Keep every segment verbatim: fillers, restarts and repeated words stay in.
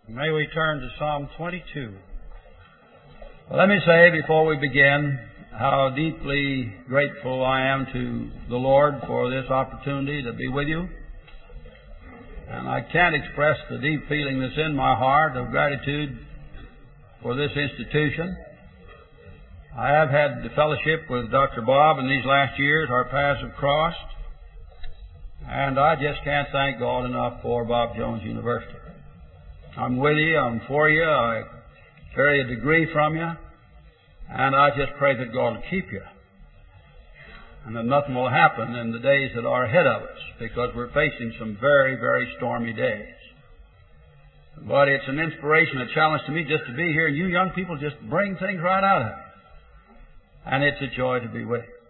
May we turn to Psalm twenty-two. Well, let me say before we begin how deeply grateful I am to the Lord for this opportunity to be with you. And I can't express the deep feeling that's in my heart of gratitude for this institution. I have had the fellowship with Doctor Bob in these last years. Our paths have crossed. And I just can't thank God enough for Bob Jones University. I'm with you. I'm for you. I carry a degree from you. And I just pray that God will keep you. And that nothing will happen in the days that are ahead of us, because we're facing some very, very stormy days. But it's an inspiration, a challenge to me just to be here. And you young people just bring things right out of it. And it's a joy to be with you.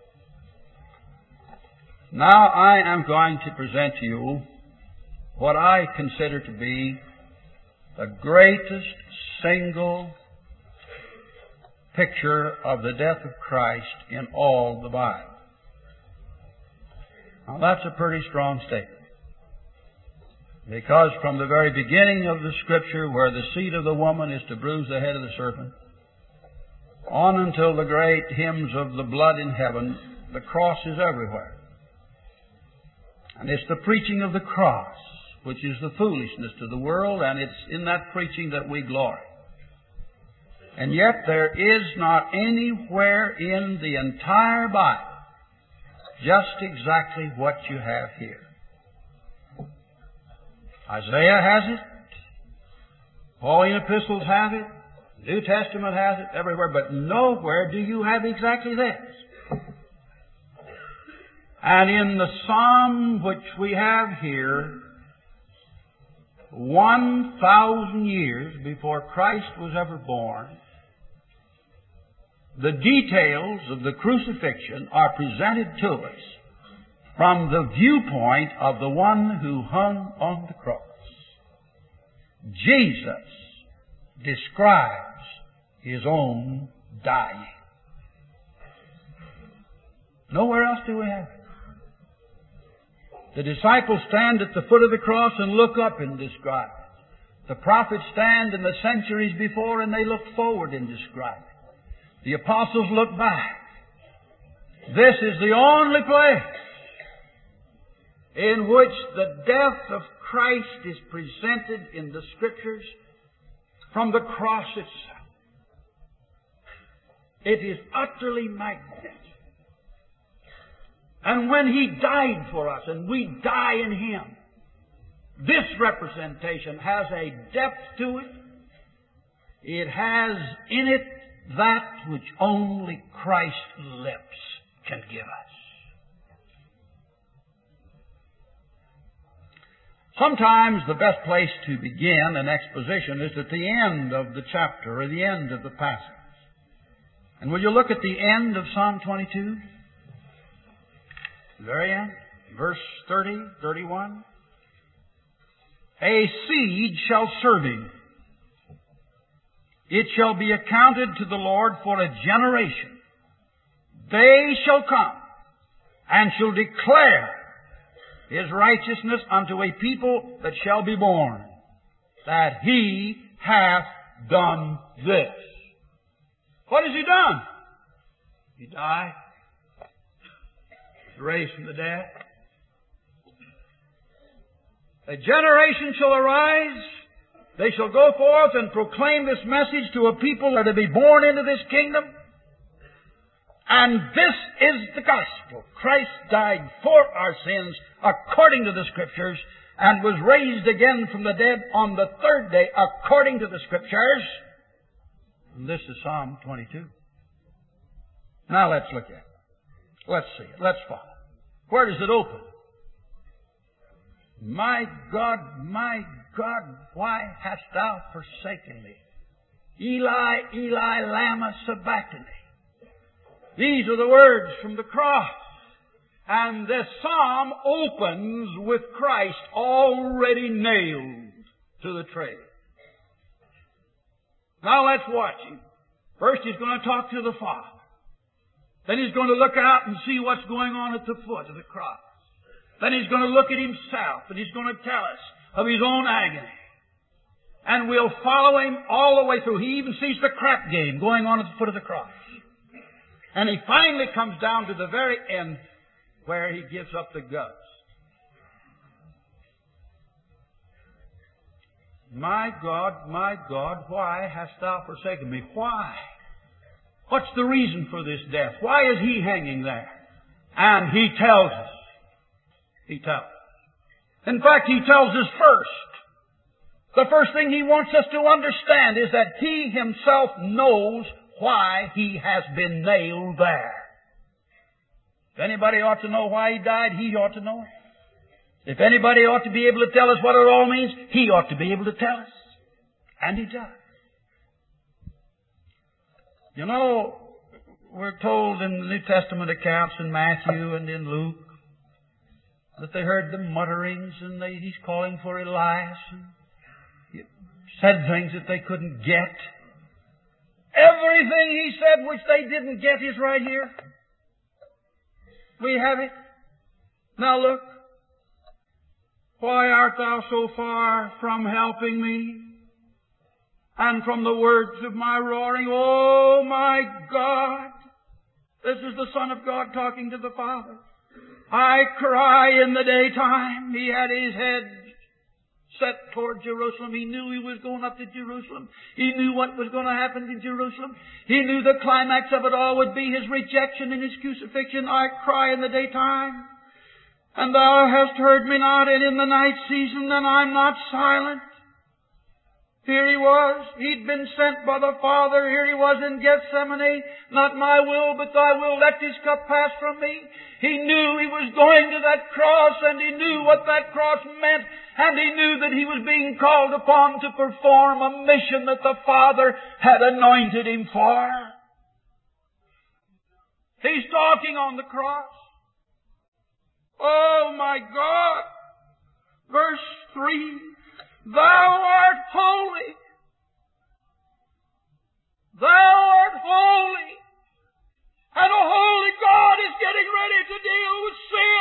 Now I am going to present to you what I consider to be the greatest single picture of the death of Christ in all the Bible. Now that's a pretty strong statement, because from the very beginning of the Scripture, where the seed of the woman is to bruise the head of the serpent, on until the great hymns of the blood in heaven, the cross is everywhere. And it's the preaching of the cross which is the foolishness to the world, and it's in that preaching that we glory. And yet there is not anywhere in the entire Bible just exactly what you have here. Isaiah has it. Pauline epistles have it. New Testament has it everywhere. But nowhere do you have exactly this. And in the psalm which we have here, one thousand years before Christ was ever born, the details of the crucifixion are presented to us from the viewpoint of the one who hung on the cross. Jesus describes His own dying. Nowhere else do we have it. The disciples stand at the foot of the cross and look up and describe it. The prophets stand in the centuries before and they look forward and describe it. The apostles look back. This is the only place in which the death of Christ is presented in the Scriptures from the cross itself. It is utterly magnificent. And when He died for us, and we die in Him, this representation has a depth to it. It has in it that which only Christ's lips can give us. Sometimes the best place to begin an exposition is at the end of the chapter or the end of the passage. And will you look at the end of Psalm twenty-two? The very end, verse thirty, thirty-one. A seed shall serve Him. It shall be accounted to the Lord for a generation. They shall come and shall declare His righteousness unto a people that shall be born, that He hath done this. What has He done? He died. He raised from the dead. A generation shall arise. They shall go forth and proclaim this message to a people that are to be born into this kingdom. And this is the gospel. Christ died for our sins according to the Scriptures and was raised again from the dead on the third day according to the Scriptures. And this is Psalm twenty-two. Now let's look at it. Let's see it. Let's follow. Where does it open? My God, my God, why hast thou forsaken me? Eli, Eli, lama sabachthani. These are the words from the cross. And this psalm opens with Christ already nailed to the tree. Now let's watch Him. First He's going to talk to the Father. Then He's going to look out and see what's going on at the foot of the cross. Then He's going to look at Himself and He's going to tell us of His own agony. And we'll follow Him all the way through. He even sees the crap game going on at the foot of the cross. And He finally comes down to the very end where He gives up the ghost. My God, my God, why hast Thou forsaken me? Why? What's the reason for this death? Why is He hanging there? And He tells us. He tells us. In fact, He tells us first. The first thing He wants us to understand is that He Himself knows why He has been nailed there. If anybody ought to know why He died, He ought to know it. If anybody ought to be able to tell us what it all means, He ought to be able to tell us. And He does. You know, we're told in the New Testament accounts in Matthew and in Luke that they heard the mutterings and they, He's calling for Elias and He said things that they couldn't get. Everything He said which they didn't get is right here. We have it. Now look. Why art Thou so far from helping me? And from the words of my roaring, oh my God. This is the Son of God talking to the Father. I cry in the daytime. He had His head set toward Jerusalem. He knew He was going up to Jerusalem. He knew what was going to happen to Jerusalem. He knew the climax of it all would be His rejection and His crucifixion. I cry in the daytime. And Thou hast heard me not, and in the night season, and I'm not silent. Here He was. He'd been sent by the Father. Here He was in Gethsemane. Not my will, but Thy will. Let this cup pass from me. He knew He was going to that cross, and He knew what that cross meant, and He knew that He was being called upon to perform a mission that the Father had anointed Him for. He's talking on the cross. Oh my God! Verse three, Thou art holy. Thou art holy. And a holy God is getting ready to deal with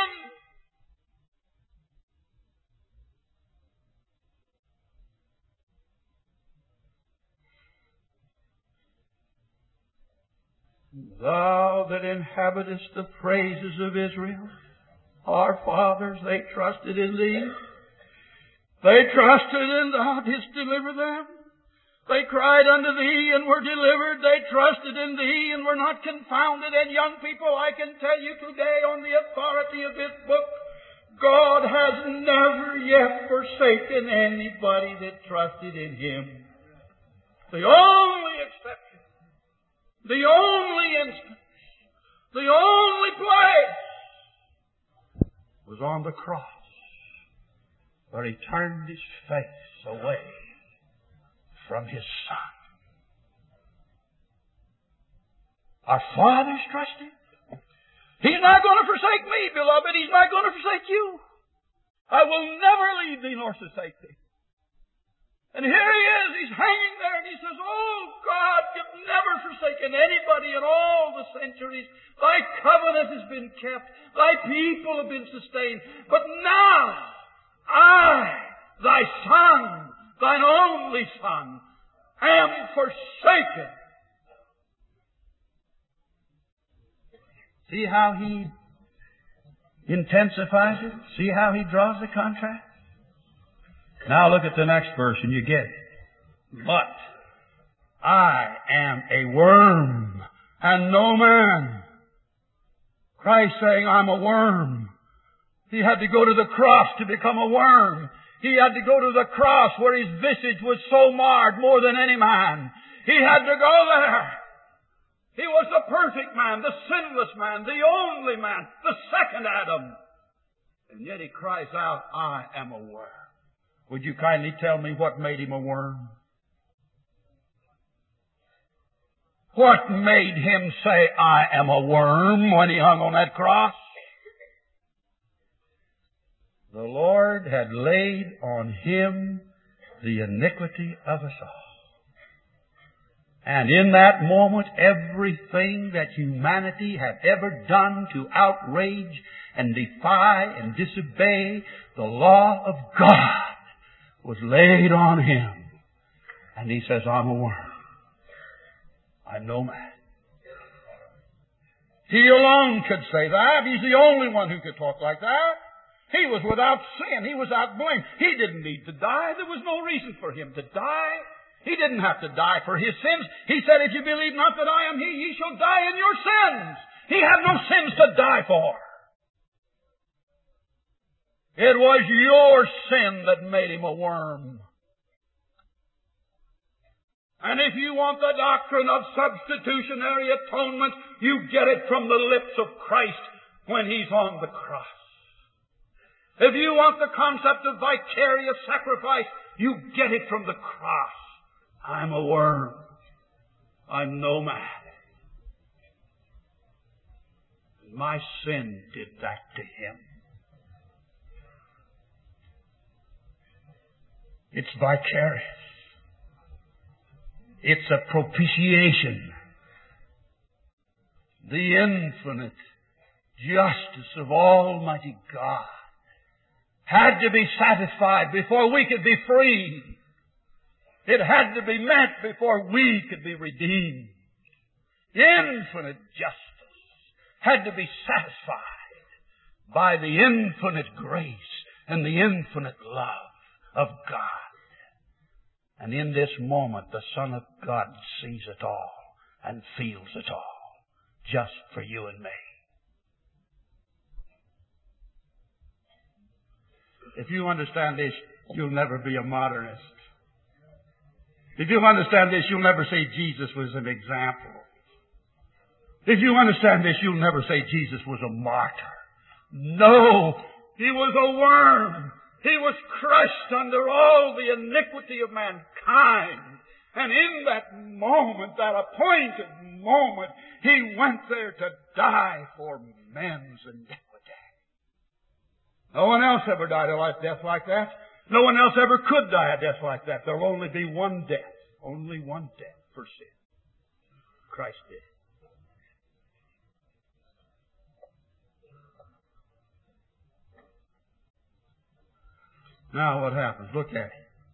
sin. Thou that inhabitest the praises of Israel, our fathers, they trusted in Thee. They trusted in Thou didst deliver them. They cried unto Thee and were delivered. They trusted in Thee and were not confounded. And young people, I can tell you today on the authority of this book, God has never yet forsaken anybody that trusted in Him. The only exception, the only instance, the only place was on the cross, where He turned His face away from His Son. Our fathers trust Him. He's not going to forsake me, beloved. He's not going to forsake you. I will never leave thee nor forsake thee. And here He is. He's hanging there and He says, oh God, you've never forsaken anybody in all the centuries. Thy covenant has been kept. Thy people have been sustained. But now, I, Thy Son, Thine only Son, am forsaken. See how He intensifies it? See how He draws the contrast? Now look at the next verse and you get it. But I am a worm and no man. Christ saying, I'm a worm. He had to go to the cross to become a worm. He had to go to the cross where His visage was so marred more than any man. He had to go there. He was the perfect man, the sinless man, the only man, the second Adam. And yet He cries out, I am a worm. Would you kindly tell me what made Him a worm? What made Him say, I am a worm, when He hung on that cross? The Lord had laid on Him the iniquity of us all. And in that moment, everything that humanity had ever done to outrage and defy and disobey the law of God was laid on Him. And He says, I'm a worm. I'm no man. He alone could say that. He's the only one who could talk like that. He was without sin. He was without blame. He didn't need to die. There was no reason for Him to die. He didn't have to die for His sins. He said, if you believe not that I am He, ye shall die in your sins. He had no sins to die for. It was your sin that made Him a worm. And if you want the doctrine of substitutionary atonement, you get it from the lips of Christ when He's on the cross. If you want the concept of vicarious sacrifice, you get it from the cross. I'm a worm. I'm no man. My sin did that to Him. It's vicarious. It's a propitiation. The infinite justice of Almighty God had to be satisfied before we could be free. It had to be met before we could be redeemed. Infinite justice had to be satisfied by the infinite grace and the infinite love of God. And in this moment, the Son of God sees it all and feels it all, just for you and me. If you understand this, you'll never be a modernist. If you understand this, you'll never say Jesus was an example. If you understand this, you'll never say Jesus was a martyr. No, He was a worm. He was crushed under all the iniquity of mankind. And in that moment, that appointed moment, He went there to die for men's iniquity. No one else ever died a life death like that. No one else ever could die a death like that. There'll only be one death. Only one death for sin. Christ did. Now what happens? Look at it.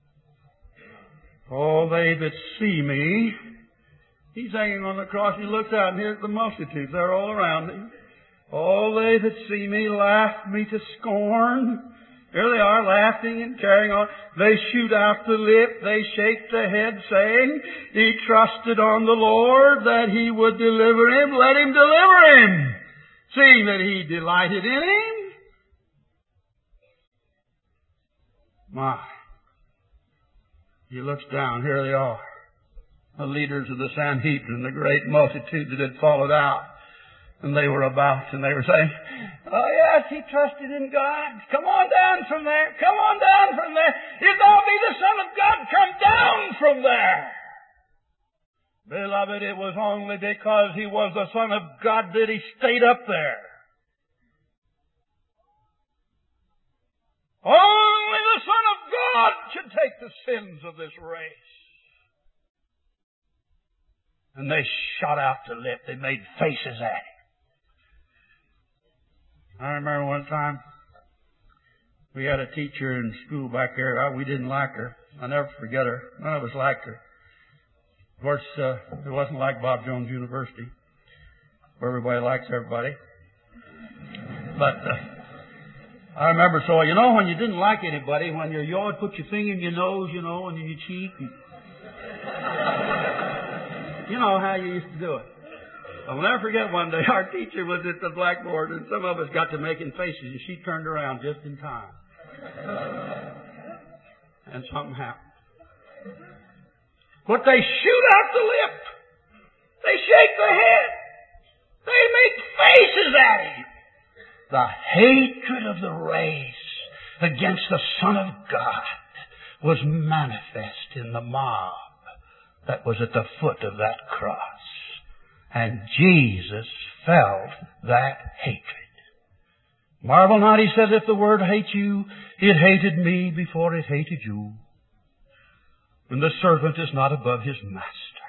All they that see me, He's hanging on the cross. He looks out and here's the multitudes. They're all around Him. All they that see me laugh me to scorn. Here they are laughing and carrying on. They shoot out the lip. They shake the head saying, He trusted on the Lord that He would deliver him. Let Him deliver him. Seeing that He delighted in him. My. He looks down. Here they are. The leaders of the Sanhedrin, the great multitude that had followed out. And they were about, and they were saying, oh yes, he trusted in God. Come on down from there. Come on down from there. If thou be the Son of God, come down from there. Beloved, it was only because He was the Son of God that He stayed up there. Only the Son of God should take the sins of this race. And they shot out the lip. They made faces at Him. I remember one time we had a teacher in school back there. We didn't like her. I'll never forget her. None of us liked her. Of course, uh, it wasn't like Bob Jones University, where everybody likes everybody. But uh, I remember, so, you know, when you didn't like anybody, when you're, you always put your finger in your nose, you know, and in your cheek. And you know how you used to do it. I'll never forget one day our teacher was at the blackboard and some of us got to making faces and she turned around just in time. And something happened. But they shoot out the lip. They shake the head. They make faces at Him. The hatred of the race against the Son of God was manifest in the mob that was at the foot of that cross. And Jesus felt that hatred. Marvel not, He says, if the word hate you, it hated me before it hated you. And the servant is not above his master.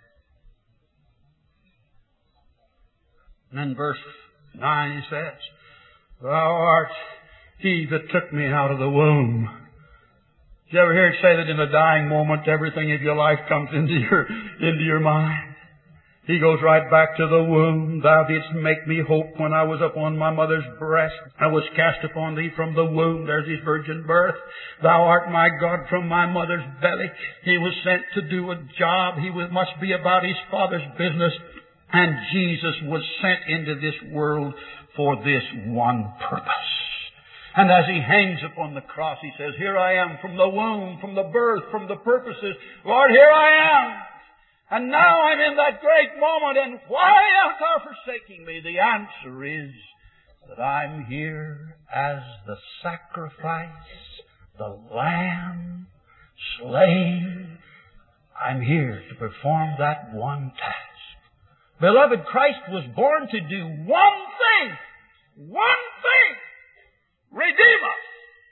And in verse nine He says, Thou art He that took me out of the womb. Did you ever hear it say that in a dying moment everything of your life comes into your, into your mind? He goes right back to the womb. Thou didst make me hope when I was upon my mother's breast. I was cast upon thee from the womb. There's his virgin birth. Thou art my God from my mother's belly. He was sent to do a job. He was, must be about his Father's business. And Jesus was sent into this world for this one purpose. And as he hangs upon the cross, he says, here I am from the womb, from the birth, from the purposes. Lord, here I am. And now I'm in that great moment, and why art thou forsaking me? The answer is that I'm here as the sacrifice, the lamb slain. I'm here to perform that one task. Beloved, Christ was born to do one thing. One thing. Redeem us.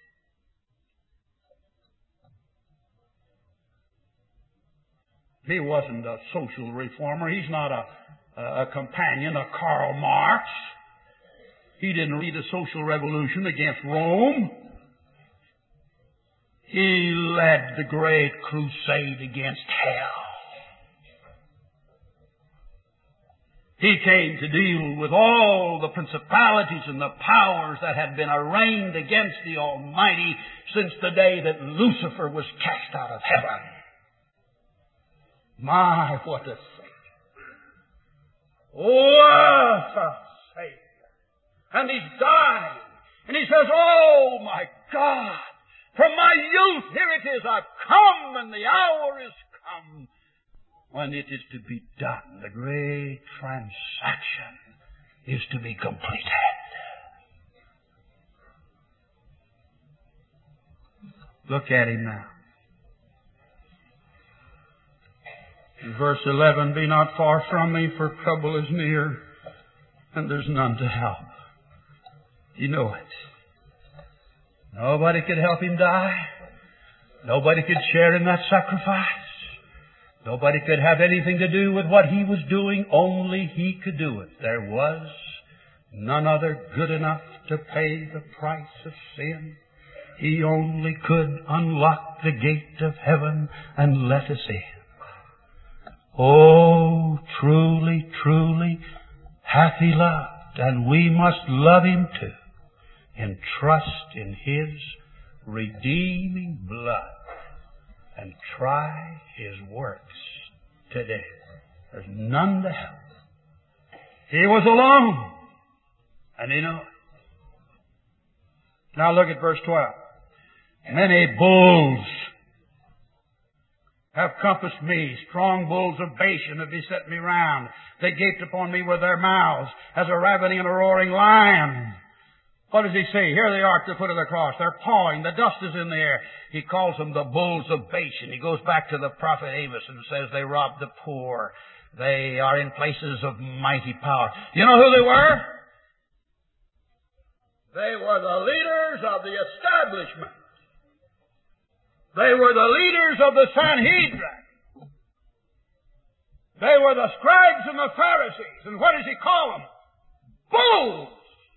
He wasn't a social reformer. He's not a, a companion of Karl Marx. He didn't lead a social revolution against Rome. He led the great crusade against hell. He came to deal with all the principalities and the powers that had been arraigned against the Almighty since the day that Lucifer was cast out of heaven. My, what a Savior. What a Savior. And he's dying. And he says, oh my God, from my youth, here it is, I've come, and the hour is come when it is to be done. The great transaction is to be completed. Look at him now. In verse eleven, be not far from me, for trouble is near, and there's none to help. You know it. Nobody could help him die. Nobody could share in that sacrifice. Nobody could have anything to do with what he was doing. Only he could do it. There was none other good enough to pay the price of sin. He only could unlock the gate of heaven and let us in. Oh, truly, truly hath he loved, and we must love him too, and trust in his redeeming blood, and try his works today. There's none to help. He was alone, and he knew it. Now look at verse twelve. Many bulls have compassed me. Strong bulls of Bashan have beset me round. They gaped upon me with their mouths as a ravening and a roaring lion. What does he say? Here they are at the foot of the cross. They're pawing. The dust is in the air. He calls them the bulls of Bashan. He goes back to the prophet Amos and says they rob the poor. They are in places of mighty power. You know who they were? They were the leaders of the establishment. They were the leaders of the Sanhedrin. They were the scribes and the Pharisees. And what does he call them? Bulls!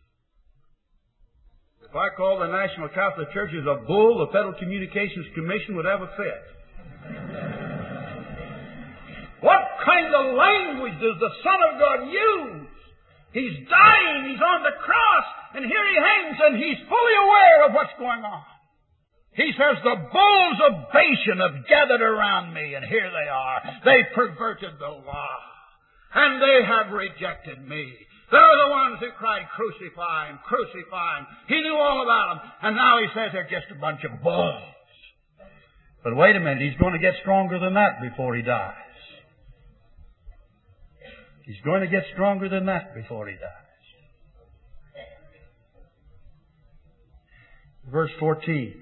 If I call the National Catholic Churches a bull, the Federal Communications Commission would have a fit. What kind of language does the Son of God use? He's dying, he's on the cross, and here he hangs, and he's fully aware of what's going on. He says, the bulls of Bashan have gathered around me, and here they are. They perverted the law, and they have rejected me. They're the ones who cried, crucify him, crucify him. He knew all about them, and now he says they're just a bunch of bulls. But wait a minute, he's going to get stronger than that before he dies. He's going to get stronger than that before he dies. Verse fourteen.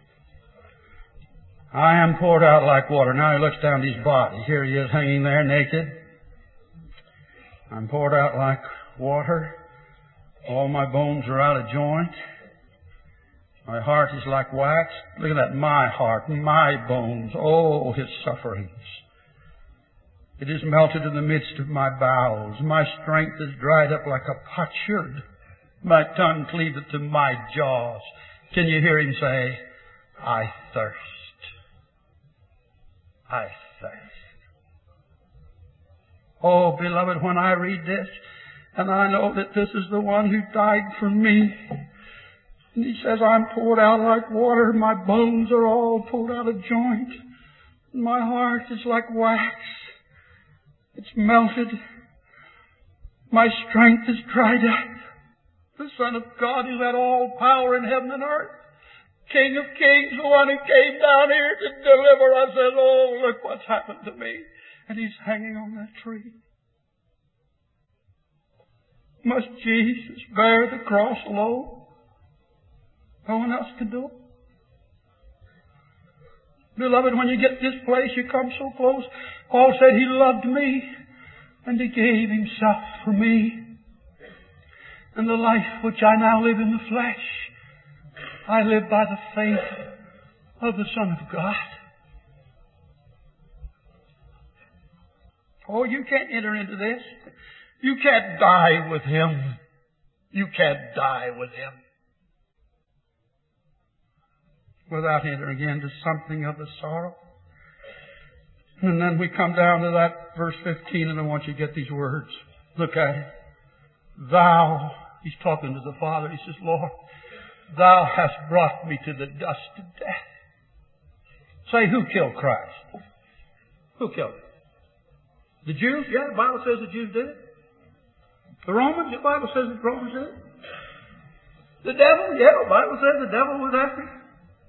I am poured out like water. Now he looks down at his body. Here he is hanging there naked. I'm poured out like water. All my bones are out of joint. My heart is like wax. Look at that, my heart, my bones. Oh, his sufferings. It is melted in the midst of my bowels. My strength is dried up like a potsherd. My tongue cleaveth to my jaws. Can you hear him say, I thirst? I thirst. Oh, beloved, when I read this, and I know that this is the one who died for me, and He says, I'm poured out like water, my bones are all pulled out of joint, and my heart is like wax. It's melted. My strength is dried up. The Son of God who had all power in heaven and earth, King of kings, the one who came down here to deliver us, says, oh, look what's happened to me. And He's hanging on that tree. Must Jesus bear the cross alone? No one else can do it. Beloved, when you get this place, you come so close. Paul said He loved me and He gave Himself for me. And the life which I now live in the flesh, I live by the faith of the Son of God. Oh, you can't enter into this. You can't die with Him. You can't die with Him without entering into something of the sorrow. And then we come down to that verse fifteen, and I want you to get these words. Look at it. Thou, He's talking to the Father. He says, Lord, Thou hast brought me to the dust of death. Say, who killed Christ? Who killed Him? The Jews? Yeah, the Bible says the Jews did it. The Romans? The Bible says the Romans did it. The devil? Yeah, the Bible says the devil was after Him.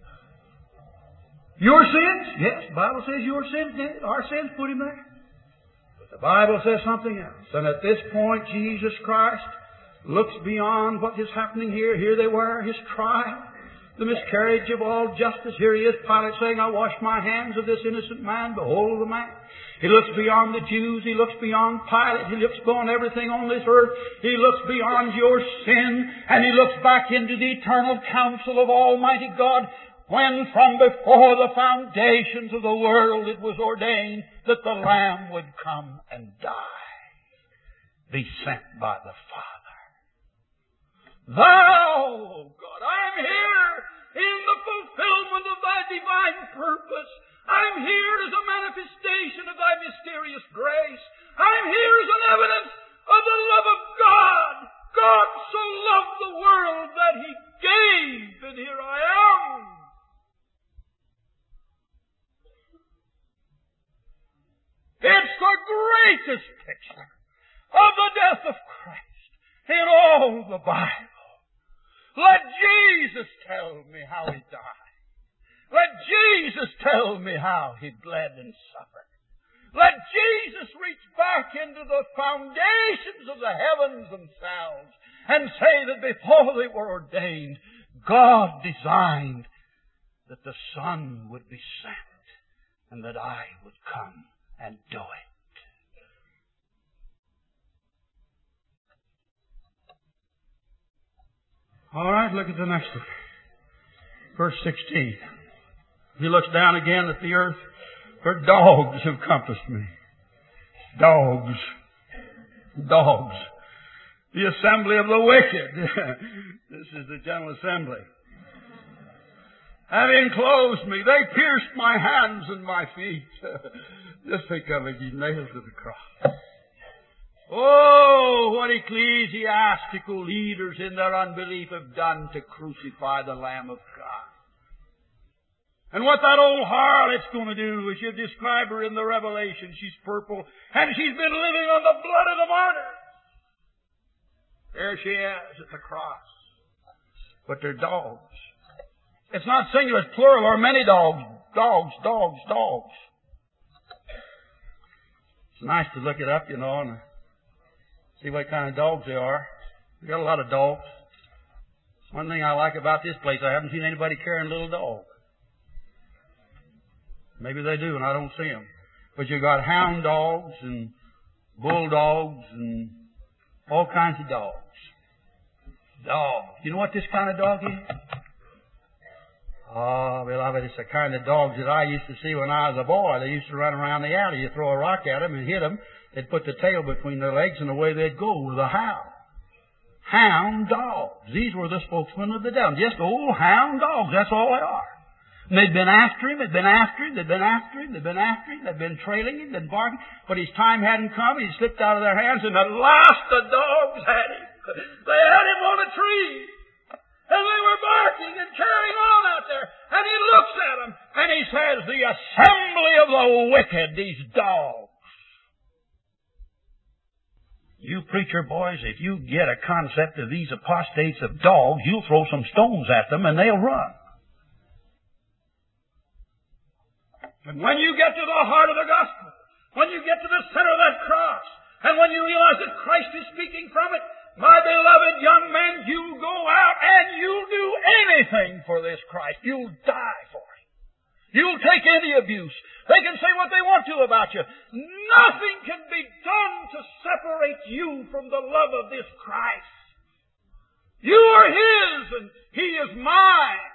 Your sins? Yes, the Bible says your sins did. Our sins put Him there. But the Bible says something else. And at this point, Jesus Christ looks beyond what is happening here. Here they were, His trial, the miscarriage of all justice. Here He is, Pilate saying, I wash my hands of this innocent man. Behold the man. He looks beyond the Jews. He looks beyond Pilate. He looks beyond everything on this earth. He looks beyond your sin. And He looks back into the eternal counsel of Almighty God, when from before the foundations of the world it was ordained that the Lamb would come and die, be sent by the Father. Thou, God, I'm here in the fulfillment of Thy divine purpose. I'm here as a manifestation of Thy mysterious grace. I'm here as an evidence of the love of God. God so loved the world that He gave, and here I am. It's the greatest picture of the death of Christ in all the Bible. Let Jesus tell me how He died. Let Jesus tell me how He bled and suffered. Let Jesus reach back into the foundations of the heavens themselves and say that before they were ordained, God designed that the Son would be sent and that I would come and do it. All right, look at the next one. Verse sixteen. He looks down again at the earth, for dogs have compassed me. Dogs. Dogs. The assembly of the wicked. This is the General Assembly. Have enclosed me. They pierced my hands and my feet. Just think of it, He's nailed to the cross. Oh, what ecclesiastical leaders in their unbelief have done to crucify the Lamb of God. And what that old harlot's going to do is you describe her in the Revelation. She's purple, and she's been living on the blood of the martyrs. There she is at the cross. But they're dogs. It's not singular, it's plural, or many dogs. Dogs, dogs, dogs. It's nice to look it up, you know, and see what kind of dogs they are. We've got a lot of dogs. One thing I like about this place, I haven't seen anybody carrying a little dog. Maybe they do, and I don't see them. But you've got hound dogs and bulldogs and all kinds of dogs. Dog. You know what this kind of dog is? Oh, beloved, it's the kind of dogs that I used to see when I was a boy. They used to run around the alley. You throw a rock at them and hit them. They'd put the tail between their legs, and away they'd go with a howl. Hound dogs. These were the spokesmen of the devil. Just old hound dogs. That's all they are. And they'd been after him, they'd been after him, they'd been after him, they'd been after him, they'd been trailing him, they'd been barking. But his time hadn't come, he slipped out of their hands, and at last the dogs had him. They had him on a tree. And they were barking and carrying on out there. And he looks at them, and he says, the assembly of the wicked, these dogs. You preacher boys, if you get a concept of these apostates of dogs, you'll throw some stones at them and they'll run. And when you get to the heart of the gospel, when you get to the center of that cross, and when you realize that Christ is speaking from it, my beloved young men, you go out and you'll do anything for this Christ. You'll die for Him. You'll take any abuse. They can say what they want to about you. Nothing can be done to separate you from the love of this Christ. You are His and He is mine.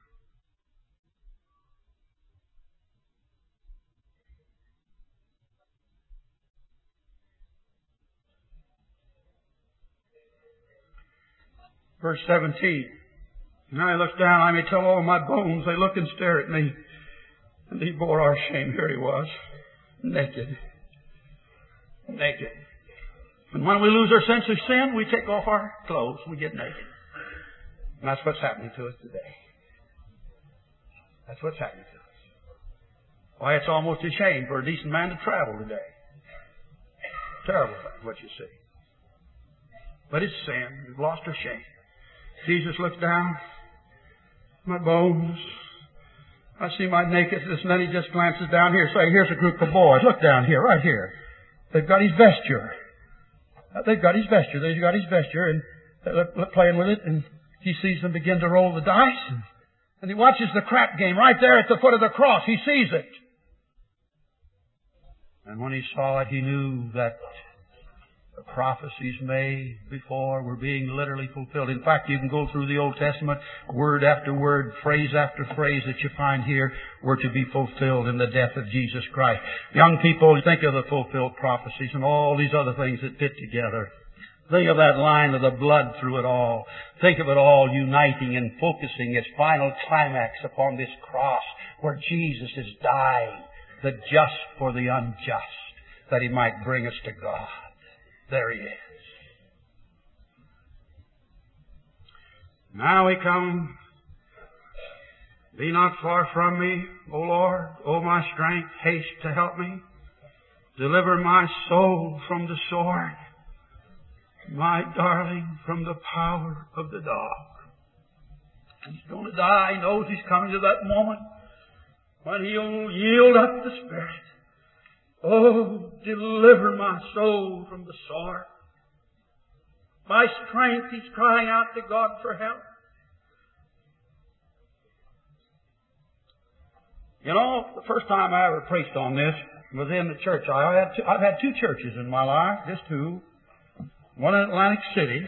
Verse seventeen. Now he looks down, I may tell all my bones, they look and stare at me. And He bore our shame. Here He was, naked. Naked. And when we lose our sense of sin, we take off our clothes, we get naked. And that's what's happening to us today. That's what's happening to us. Why, it's almost a shame for a decent man to travel today. Terrible what you see. But it's sin. We've lost our shame. Jesus looks down, my bones. I see my nakedness, and then He just glances down here. Say, here's a group of boys. Look down here, right here. They've got His vesture. They've got His vesture. They've got His vesture, and they're playing with it, and He sees them begin to roll the dice, and, and He watches the crap game right there at the foot of the cross. He sees it. And when He saw it, He knew that the prophecies made before were being literally fulfilled. In fact, you can go through the Old Testament, word after word, phrase after phrase that you find here were to be fulfilled in the death of Jesus Christ. Young people, think of the fulfilled prophecies and all these other things that fit together. Think of that line of the blood through it all. Think of it all uniting and focusing its final climax upon this cross where Jesus is dying, the just for the unjust, that He might bring us to God. There He is. Now He comes. Be not far from me, O Lord. O my strength, haste to help me. Deliver my soul from the sword, my darling from the power of the dog. He's going to die. He knows He's coming to that moment when He'll yield up the Spirit. Oh, deliver my soul from the sword. My strength, he's crying out to God for help. You know, the first time I ever preached on this was in the church. I had two, I've had two churches in my life, just two. One in Atlantic City,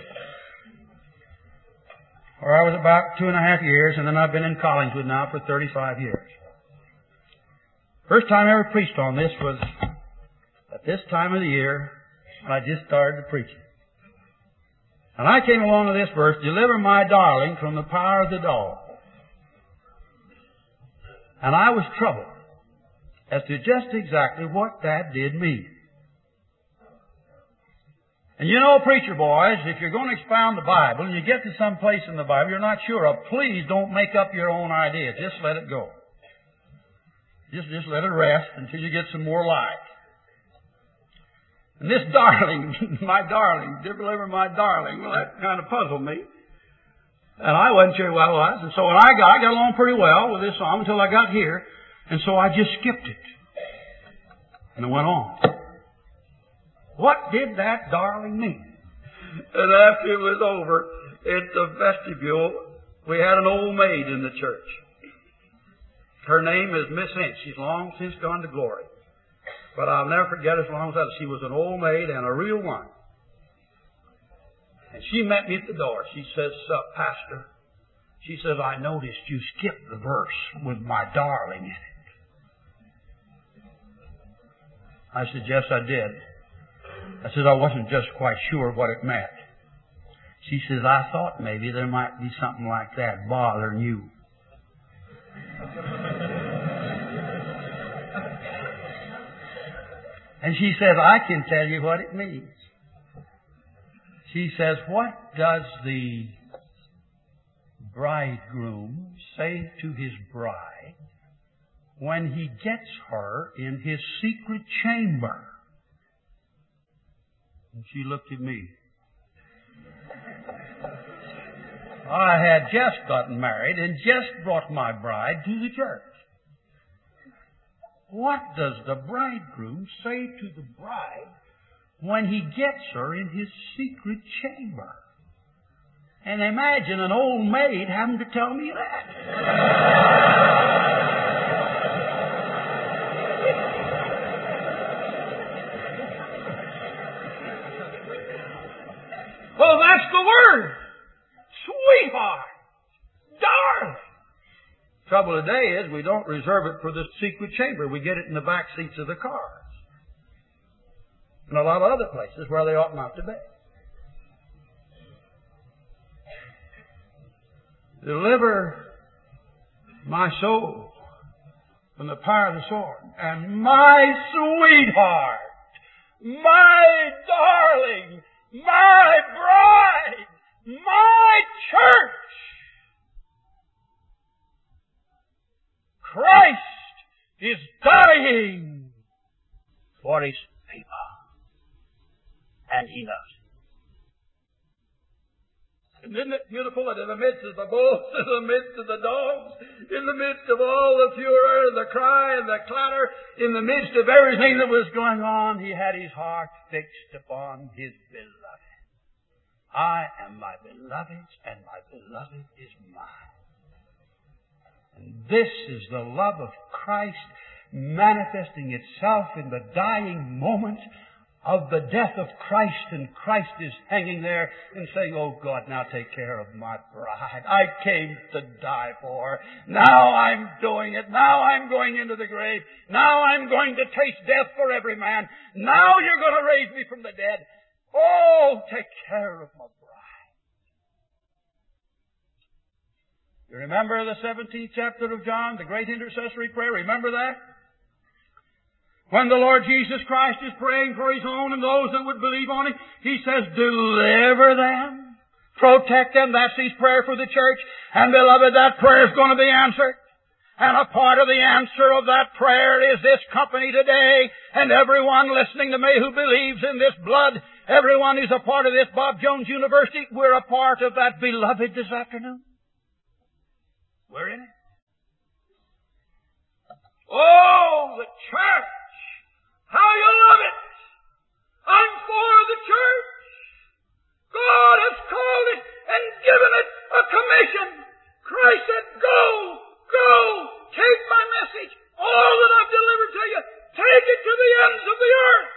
where I was about two and a half years, and then I've been in Collingswood now for thirty-five years. First time I ever preached on this was at this time of the year when I just started preaching. And I came along with this verse, deliver my darling from the power of the dog. And I was troubled as to just exactly what that did mean. And you know, preacher boys, if you're going to expound the Bible and you get to some place in the Bible you're not sure of, please don't make up your own idea. Just let it go. Just, just let it rest until you get some more light. And this darling, my darling, deliver my darling, well, that kind of puzzled me. And I wasn't sure what it was. And so when I got, I got along pretty well with this song until I got here. And so I just skipped it. And it went on. What did that darling mean? And after it was over, at the vestibule, we had an old maid in the church. Her name is Miss Inch. She's long since gone to glory. But I'll never forget as long as I she was an old maid and a real one. And she met me at the door. She says, uh, Pastor, she says, I noticed you skipped the verse with my darling in it. I said, yes, I did. I said, I wasn't just quite sure what it meant. She says, I thought maybe there might be something like that bothering you. And she says, I can tell you what it means. She says, what does the bridegroom say to his bride when he gets her in his secret chamber? And she looked at me. I had just gotten married and just brought my bride to the church. What does the bridegroom say to the bride when he gets her in his secret chamber? And imagine an old maid having to tell me that. Well, that's the word. Sweetheart. Darling. Trouble today is we don't reserve it for the secret chamber. We get it in the back seats of the cars. And a lot of other places where they ought not to be. Deliver my soul from the power of the sword. And my sweetheart, my darling, my bride, my church, Christ is dying for His people. And He knows it. And isn't it beautiful that in the midst of the bulls, in the midst of the dogs, in the midst of all the furor and the cry and the clatter, in the midst of everything that was going on, He had His heart fixed upon His beloved. I am my beloved's, and my beloved is mine. And this is the love of Christ manifesting itself in the dying moment of the death of Christ, and Christ is hanging there and saying, oh God, now take care of my bride. I came to die for her. Now I'm doing it. Now I'm going into the grave. Now I'm going to taste death for every man. Now you're going to raise me from the dead. Oh, take care of my bride. You remember the seventeenth chapter of John, the great intercessory prayer? Remember that? When the Lord Jesus Christ is praying for His own and those that would believe on Him, He says, deliver them, protect them. That's His prayer for the church. And beloved, that prayer is going to be answered. And a part of the answer of that prayer is this company today, and everyone listening to me who believes in this blood, everyone who's a part of this Bob Jones University, we're a part of that beloved this afternoon. We're in it. Oh, the church! How you love it! I'm for the church. God has called it and given it a commission. Christ said, go, go, take my message, all that I've delivered to you, take it to the ends of the earth.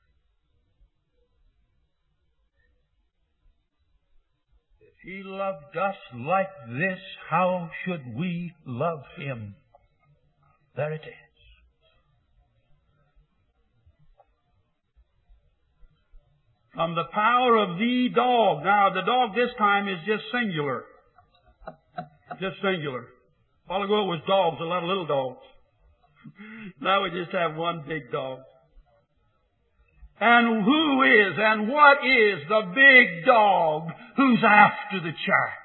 If He loved us like this, how should we love Him? There it is. From the power of the dog. Now, the dog this time is just singular. Just singular. A while ago it was dogs, a lot of little dogs. Now we just have one big dog. And who is and what is the big dog who's after the church?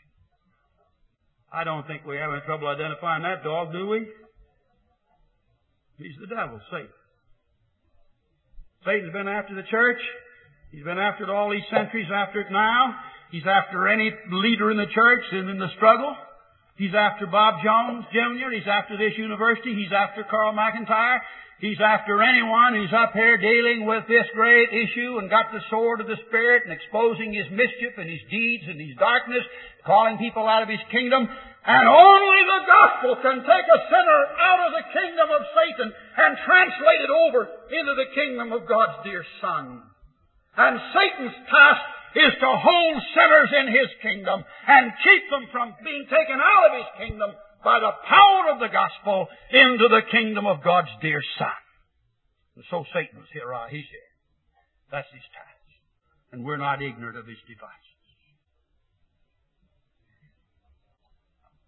I don't think we have any trouble identifying that dog, do we? He's the devil, Satan. Satan's been after the church. He's been after it all these centuries, after it now. He's after any leader in the church and in the struggle. He's after Bob Jones, Junior He's after this university. He's after Carl McIntyre. He's after anyone who's up here dealing with this great issue and got the sword of the Spirit and exposing his mischief and his deeds and his darkness, calling people out of his kingdom. And only the gospel can take a sinner out of the kingdom of Satan and translate it over into the kingdom of God's dear Son. And Satan's task is to hold sinners in his kingdom and keep them from being taken out of his kingdom by the power of the gospel into the kingdom of God's dear Son. And so Satan's here, uh, he's here. That's his task. And we're not ignorant of his devices.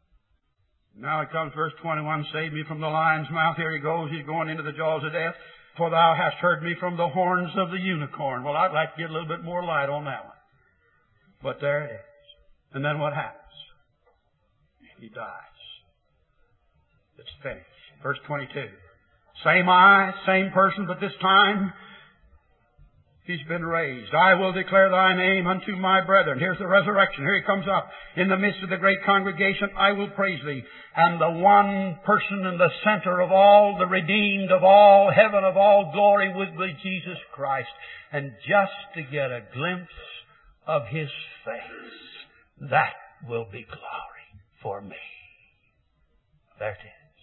Now it comes verse twenty-one, save me from the lion's mouth. Here he goes. He's going into the jaws of death. For thou hast heard me from the horns of the unicorn. Well, I'd like to get a little bit more light on that one. But there it is. And then what happens? He dies. It's finished. Verse twenty-two. Same eye, same person, but this time He's been raised. I will declare thy name unto my brethren. Here's the resurrection. Here He comes up. In the midst of the great congregation, I will praise thee. And the one person in the center of all, the redeemed of all heaven, of all glory, would be Jesus Christ. And just to get a glimpse of His face, that will be glory for me. There it is.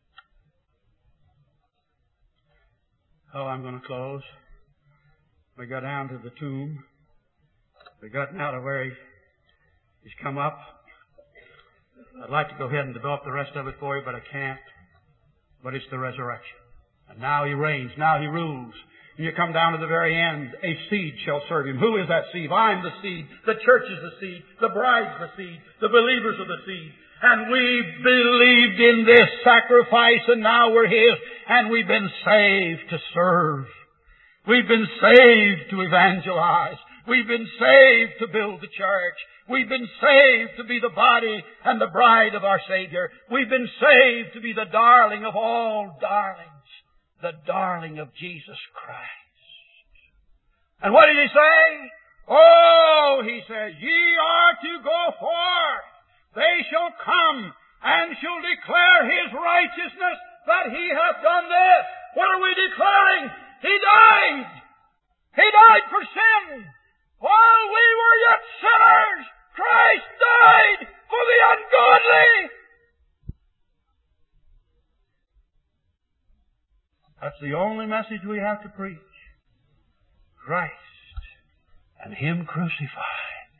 Oh, I'm going to close. We got down to the tomb. We got out of where he, he's come up. I'd like to go ahead and develop the rest of it for you, but I can't. But it's the resurrection. And now He reigns. Now He rules. And you come down to the very end. A seed shall serve Him. Who is that seed? I'm the seed. The church is the seed. The bride's the seed. The believers are the seed. And we believed in this sacrifice, and now we're His. And we've been saved to serve. We've been saved to evangelize. We've been saved to build the church. We've been saved to be the body and the bride of our Savior. We've been saved to be the darling of all darlings. The darling of Jesus Christ. And what did He say? Oh, He says, ye are to go forth. They shall come and shall declare His righteousness, that He hath done this. What are we declaring? He died. He died for sin. While we were yet sinners, Christ died for the ungodly. That's the only message we have to preach. Christ and Him crucified.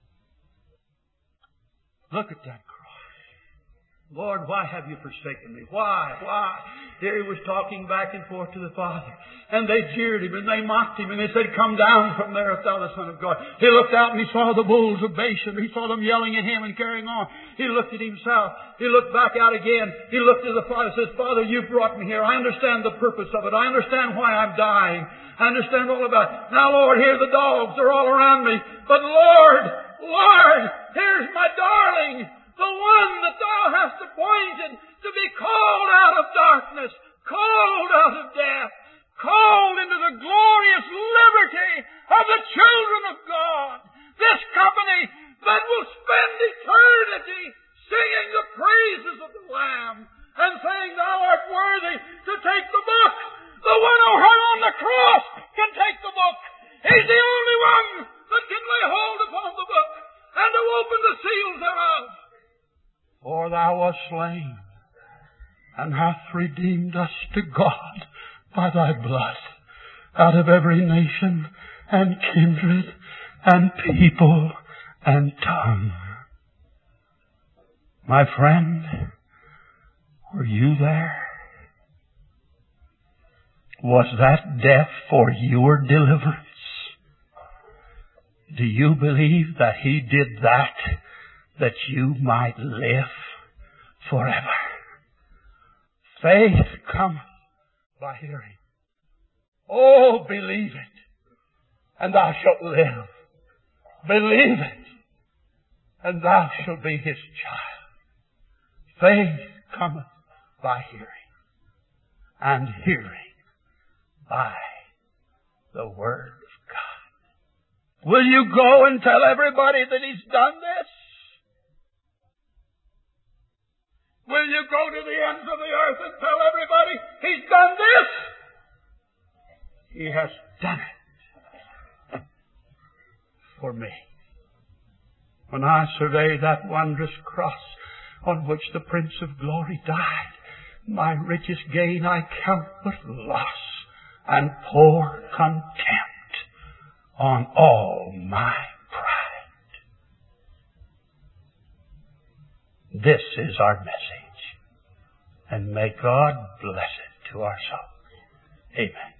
Look at that cross. Lord, why have You forsaken me? Why? Why? Here He was talking back and forth to the Father. And they jeered Him and they mocked Him and they said, come down from there if Thou the Son of God. He looked out and He saw the bulls of Bashan. He saw them yelling at Him and carrying on. He looked at Himself. He looked back out again. He looked at the Father and says, Father, You've brought me here. I understand the purpose of it. I understand why I'm dying. I understand all about it. Now, Lord, here the dogs. They're all around me. But Lord, Lord, here's my darling. The one that Thou hast appointed to be called out of darkness, called out of death, called into the glorious liberty of the children of God. This company that will spend eternity singing the praises of the Lamb and saying, Thou art worthy to take the book. The one who hung on the cross can take the book. He's the only one that can lay hold upon the book and to open the seals thereof. For Thou wast slain, and hast redeemed us to God by Thy blood, out of every nation, and kindred, and people, and tongue. My friend, were you there? Was that death for your deliverance? Do you believe that He did that that you might live forever? Faith cometh by hearing. Oh, believe it, and thou shalt live. Believe it, and thou shalt be His child. Faith cometh by hearing, and hearing by the Word of God. Will you go and tell everybody that He's done this? Will you go to the ends of the earth and tell everybody He's done this? He has done it for me. When I survey that wondrous cross on which the Prince of Glory died, my richest gain I count but loss, and pour contempt on all my pride. This is our message, and may God bless it to our souls. Amen.